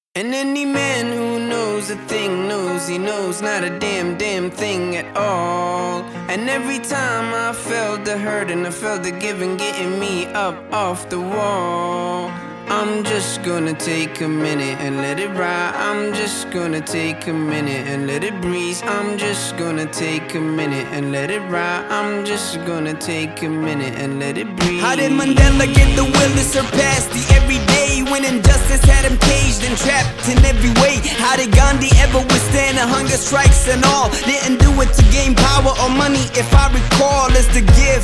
And any man who knows a thing knows he knows not a damn thing at all. And every time I felt the hurt and I felt the giving getting me up off the wall, I'm just gonna take a minute and let it ride. I'm just gonna take a minute and let it breeze. I'm just gonna take a minute and let it ride. I'm just gonna take a minute and let it breathe. How did Mandela get the will to surpass the everyday, when injustice had him caged and trapped in every way? How did Gandhi ever withstand the hunger strikes and all? Didn't do it to gain power or money, if I recall, it's the gift.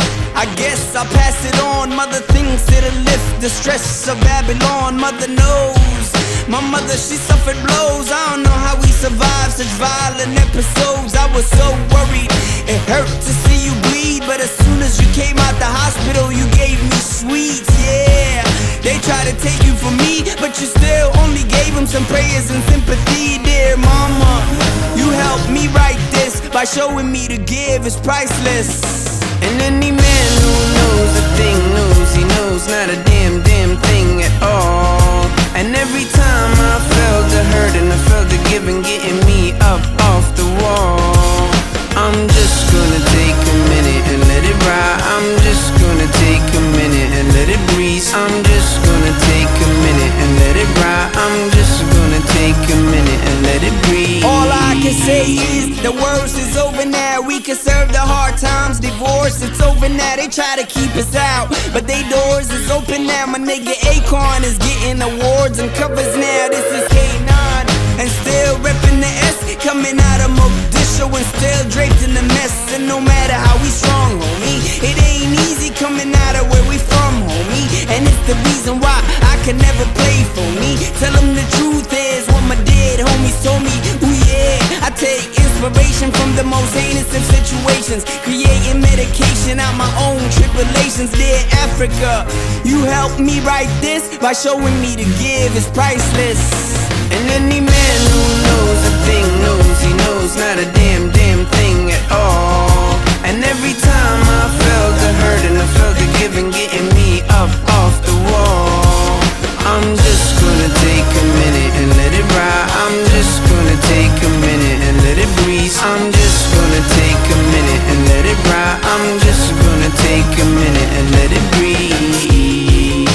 I guess I'll pass it on. Mother thinks it'll lift the stress of Babylon. Mother knows. My mother, she suffered blows. I don't know how we survived such violent episodes. I was so worried, it hurt to see you bleed. But as soon as you came out the hospital, you gave me sweets, yeah. They tried to take you from me, but you still only gave them some prayers and sympathy. Dear mama, you helped me write this by showing me to give is priceless. And any man who knows a thing knows he knows not a damn thing at all. And every time I felt the hurt and I felt the giving getting me up off the wall, I'm just gonna take a minute and let it ride. I'm just gonna take a minute and let it breeze. I'm just gonna take a minute and let it ride. I'm just gonna take a minute and let it breathe. All I can say is the worst is over now. We can serve the hard times, divorce, it's over now. They try to keep us out, but they doors is open now. My nigga Akon is getting awards and covers now. This is K9 and still reppin' the S, coming out of Mogadishu and still draped in the mess. And no matter how we strong, homie, it ain't easy coming out of where we from, homie. And it's the reason why I can never play for me. Tell them the truth is what my dead homies told me. Ooh yeah, I take inspiration from the most heinous of situations, creating medication out my own tribulations. Dear Africa, you helped me write this by showing me to give is priceless. And any man who knows a thing knows he knows not a damn thing at all. And every time I felt the hurt and I felt the giving getting me up off the wall, I'm just gonna take a minute and let it ride. I'm just gonna take a minute and let it breeze. I'm just gonna take a minute and let it ride. I'm just gonna take a minute and let it breathe.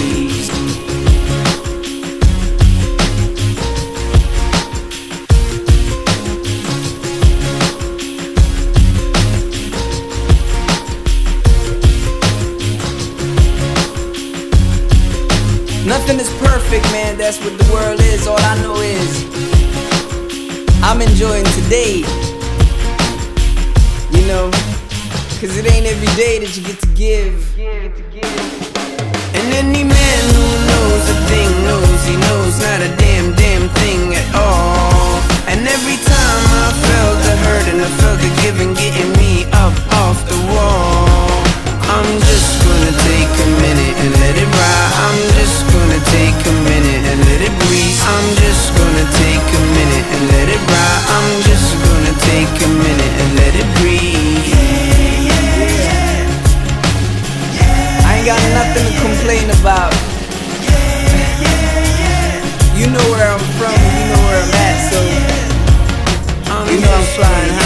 Nothing is perfect, man, that's what the world is. All I know is I'm enjoying today, you know, cause it ain't every day that you get to give. And any man who knows a thing knows he knows not a damn thing at all. And every time I felt the hurt and I felt the giving getting me up off the wall, I'm just gonna take a minute and let it ride. I'm just gonna take a minute and let it breathe. I'm just gonna take a minute and let it ride. I'm just gonna take a minute and let it breathe. I ain't got nothing to complain about. You know where I'm from, you know where I'm at, so you know I'm flying high.